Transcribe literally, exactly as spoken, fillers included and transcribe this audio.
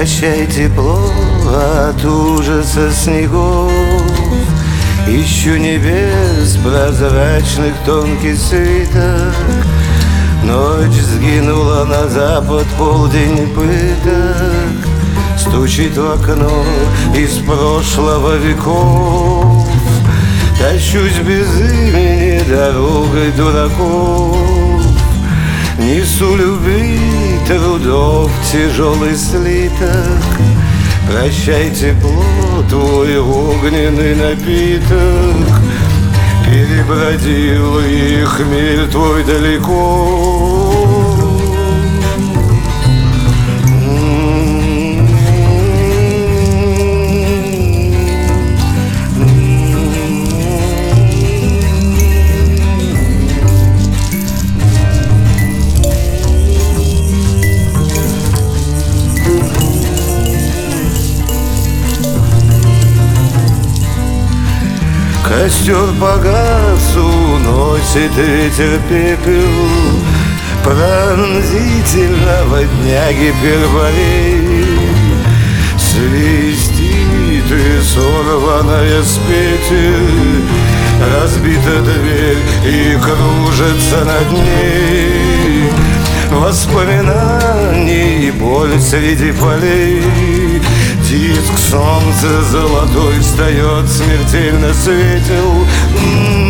Прощай тепло от ужаса снегов, ищу небес прозрачных тонкий свиток. Ночь сгинула на запад, полдень пыток стучит в окно из прошлого веков. Тащусь без имени дорогой дураков, несу любви трудов тяжелый слиток. Прощай тепло, твой огненный напиток, перебродил и хмель твой далеко. Костер погас, уносит ветер пепел, пронзительно во дняге перволей. Свистит и сорванная с петель, разбита дверь и кружится над ней. Воспоминаний и боль среди полей. Диск солнца золотой встает, смертельно светил.